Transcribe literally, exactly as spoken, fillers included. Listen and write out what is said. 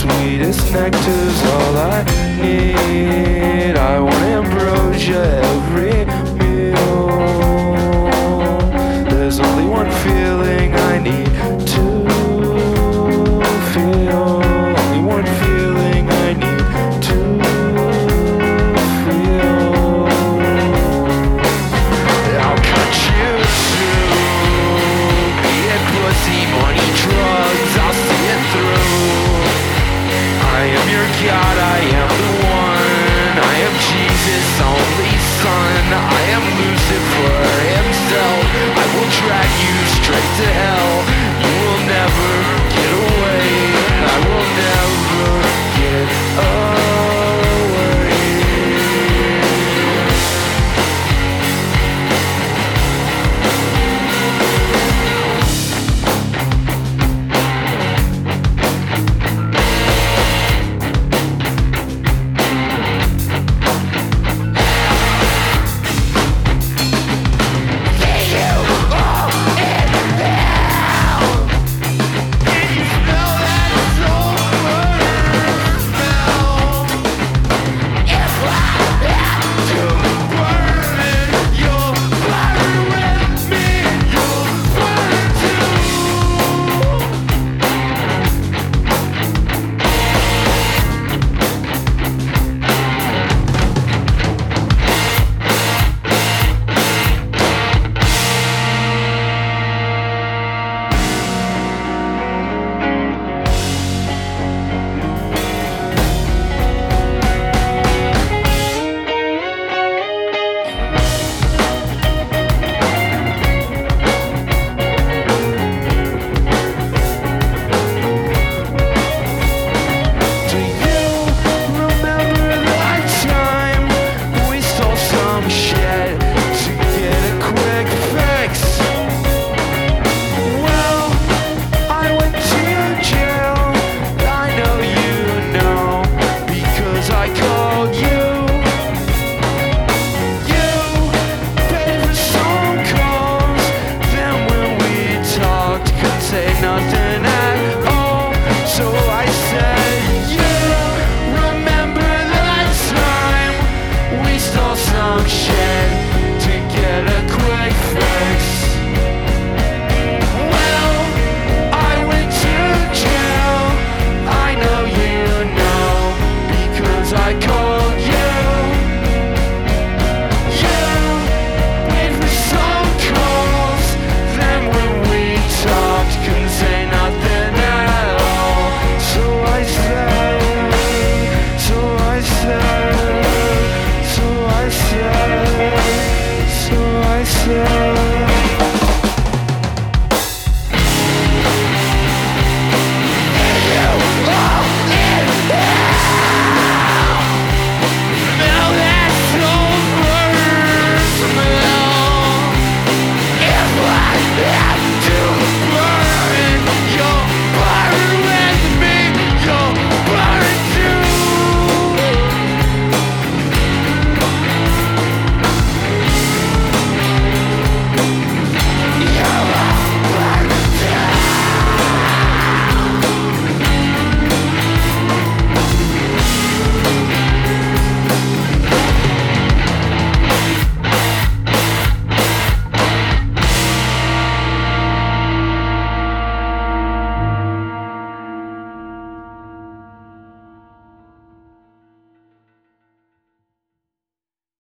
sweetest nectar's all I need. I want ambrosia every meal. There's only one feeling I need to feel. Only one feeling I need to feel. I'll cut you through. Be it pussy, money, drugs, I'll see it through. I am your God, I am the one. I am Jesus' only son. I am Lucifer himself. I will drag you straight to hell.